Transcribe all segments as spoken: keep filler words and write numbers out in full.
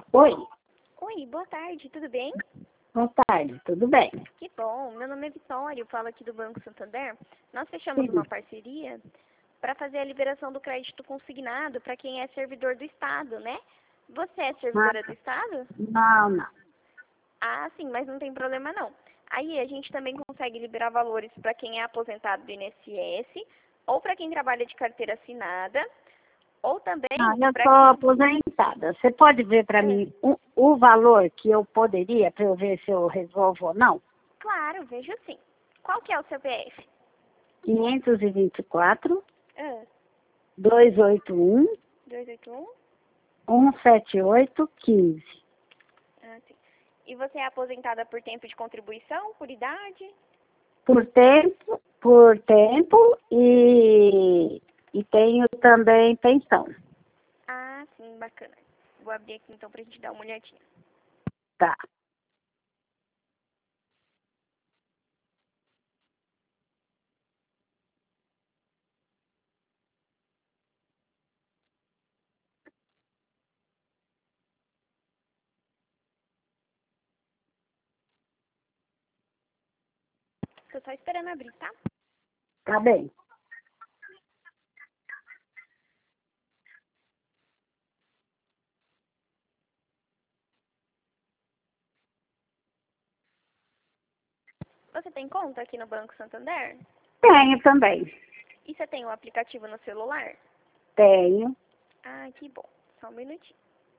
Oi, Oi, boa tarde, tudo bem? boa tarde, tudo bem? Que bom, meu nome é Vitória, eu falo aqui do Banco Santander. Nós fechamos Sim. uma parceria para fazer a liberação do crédito consignado para quem é servidor do Estado, né? Você é Ah, servidora do Estado? não, não. Ah, sim, mas não tem problema não. Aí a gente também consegue liberar valores para quem é aposentado do I N S S, ou para quem trabalha de carteira assinada, ou Ah, também eu para estou quem... aposentada. Você pode ver para Ah, mim o, o valor que eu poderia, para eu ver se eu resolvo ou não? claro, vejo sim. Qual que é o seu C P F? quinhentos e vinte e quatro, Ah, duzentos e oitenta e um, dois oito um. cento e setenta e oito, quinze. Ah, sim. E você é aposentada por tempo de contribuição, por idade? Por tempo, por tempo e, e tenho também pensão. Ah, sim, bacana. Vou abrir aqui então pra gente dar uma olhadinha. Tá, Tô só esperando abrir, tá? tá bem. Você tem conta aqui no Banco Santander? Tenho também. E você tem o aplicativo no celular? Tenho. Ah, que bom. Só um minutinho.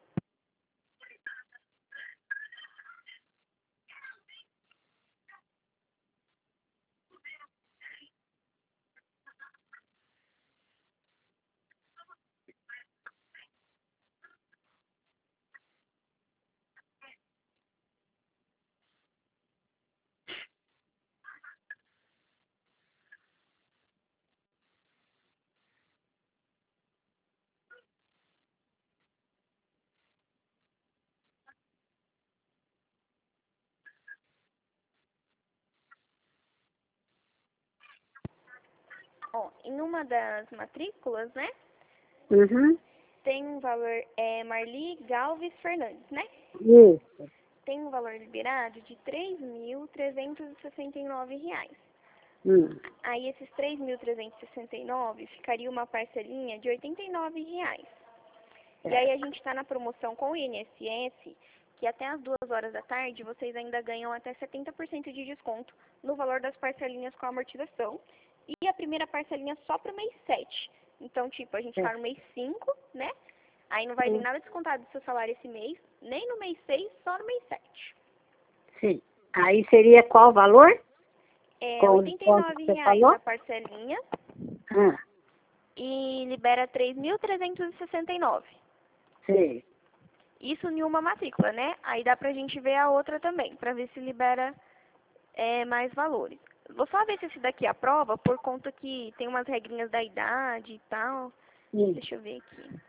Ó, em uma das matrículas, né? Uhum. Tem um valor, é Marli Galves Fernandes, né? Isso. Tem um valor liberado de três mil trezentos e sessenta e nove reais. Hum. Aí esses três mil trezentos e sessenta e nove ficaria uma parcelinha de oitenta e nove reais. E aí a gente está na promoção com o I N S S, que até as duas horas da tarde vocês ainda ganham até setenta por cento de desconto no valor das parcelinhas com amortização. E a primeira parcelinha só para o mês sete. Então, tipo, a gente É. está no mês cinco, né? Aí não vai vir Sim. nada descontado do seu salário esse mês, nem no mês seis, só no mês sete. Sim. Aí seria qual o valor? É Com o oitenta e desconto que nove você reais falou? a parcelinha Ah, e libera três mil trezentos e sessenta e nove. sim. Isso em uma matrícula, né? Aí dá pra gente ver a outra também, pra ver se libera é, mais valores. Vou só ver se esse daqui aprova, por conta que tem umas regrinhas da idade e tal. Sim. Deixa eu ver aqui.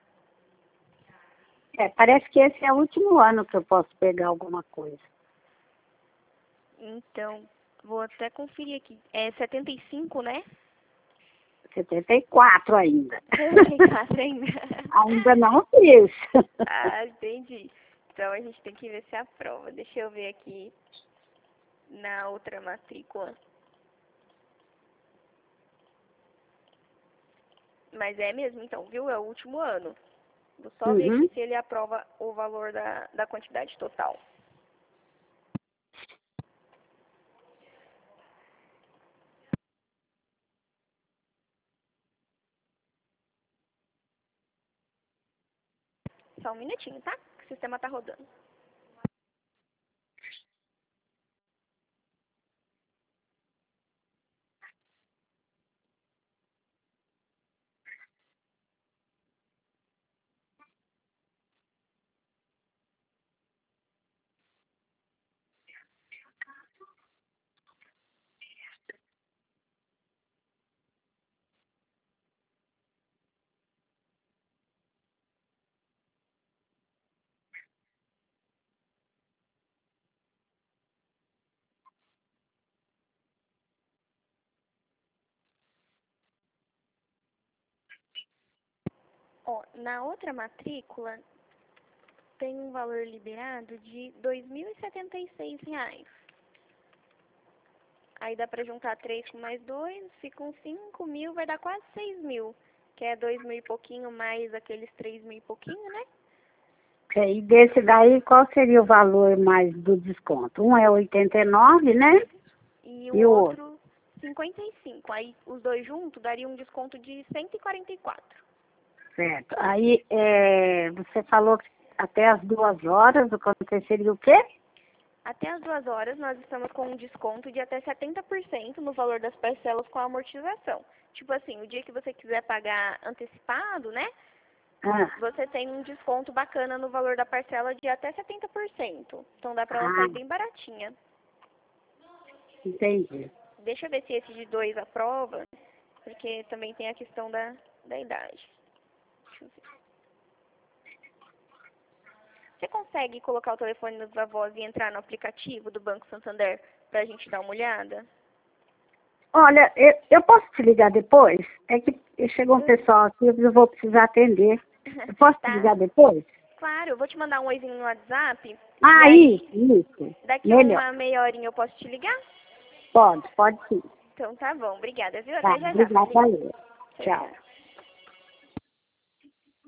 É, parece que esse é o último ano que eu posso pegar alguma coisa. Então, vou até conferir aqui. É setenta e cinco, né? setenta e quatro ainda. setenta e quatro ainda. Ainda não fiz. Ah, entendi. Então a gente tem que ver se aprova. Deixa eu ver aqui na outra matrícula. Mas é mesmo, então, viu? É o último ano. Vou só ver aqui Uhum. se ele aprova o valor da, da quantidade total. Só um minutinho, tá? Que o sistema tá rodando. Ó, na outra matrícula, tem um valor liberado de dois mil e setenta e seis reais. Aí dá pra juntar três com mais dois, ficam cinco mil, vai dar quase seis mil. Que é dois mil e pouquinho mais aqueles três mil e pouquinho, né? É, e desse daí, qual seria o valor mais do desconto? Um é oitenta e nove, né? E o E o outro, outro? cinquenta e cinco. Aí os dois juntos daria um desconto de cento e quarenta e quatro. Certo. Aí, é, você falou que até as duas horas, o quanto seria o quê? Até as duas horas nós estamos com um desconto de até setenta por cento no valor das parcelas com a amortização. Tipo assim, o dia que você quiser pagar antecipado, né? Ah, Você tem um desconto bacana no valor da parcela de até setenta por cento. Então dá pra ela ah, sair bem baratinha. entendi. Deixa eu ver se esse de dois aprova, porque também tem a questão da, da idade. Deixa eu ver. Você consegue colocar o telefone nos avós e entrar no aplicativo do Banco Santander pra gente dar uma olhada? Olha, eu, eu posso te ligar depois? É que chegou um pessoal aqui, eu vou precisar atender. Eu posso te Tá? ligar depois? Claro, eu vou te mandar um oizinho no WhatsApp. Ah, E aí, isso, isso. daqui a Melhor. uma meia horinha eu posso te ligar? Pode, pode sim. Então tá bom, obrigada, viu? Tá, Até já já. obrigada. Valeu. Tchau, Tchau. tchau.